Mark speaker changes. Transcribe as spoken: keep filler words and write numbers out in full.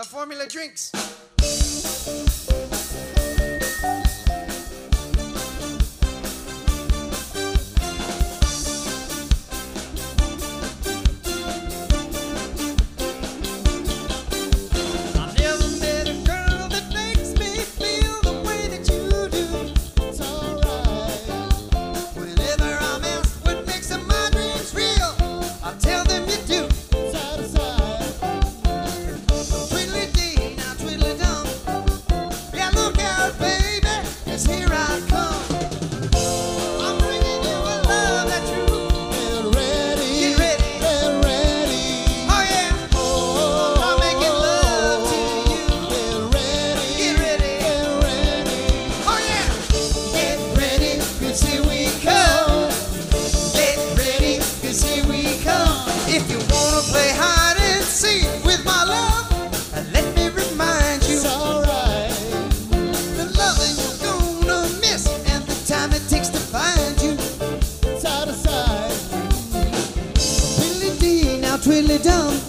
Speaker 1: La Formula Drinks. If you wanna play hide and seek with my love, let me remind you, it's alright. The loving you're gonna miss, and the time it takes to find you, side to side. Twiddly dee, now twiddly dum.